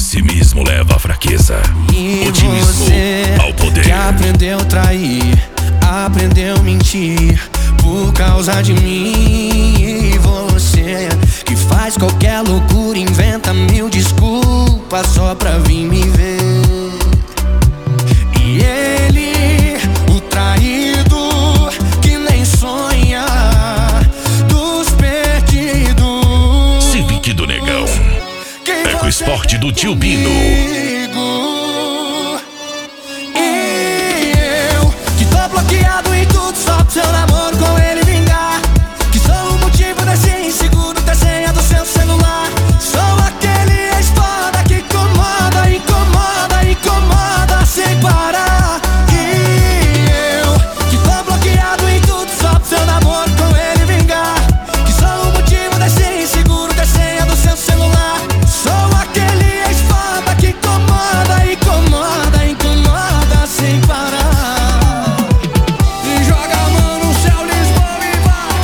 pessimismo leva à fraqueza, E otimismo você ao poder. que aprendeu a trair, aprendeu a mentir por causa de mim. E você que faz qualquer loucura, inventa mil desculpas só pra vir me ver. E ele, o traído, que nem sonha dos perdidos. Civic do Negão, Eco Esporte do Tio Bino. E eu, que tô bloqueado em tudo só pro seu namoro com ele vingar. Que sou o motivo desse inseguro ter senha do seu celular. Sou aquele ex-foda que incomoda, incomoda, incomoda sem parar. E eu, que tô bloqueado em tudo só pro seu namoro com ele vingar. Que sou o motivo desse inseguro ter senha do seu celular. Sou aquele ex-foda que incomoda, incomoda, incomoda sem parar. E joga a mão no céu, Lisboa e vai.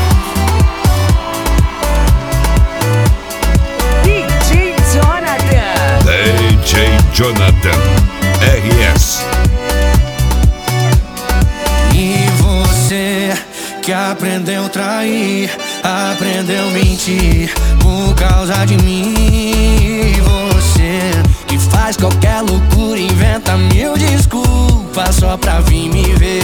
DJ Jonathan. DJ Jonathan RS. E você que aprendeu a trair, aprendeu a mentir por causa de mim. E você que faz qualquer loucura, inventa mil desculpas só pra vir me ver.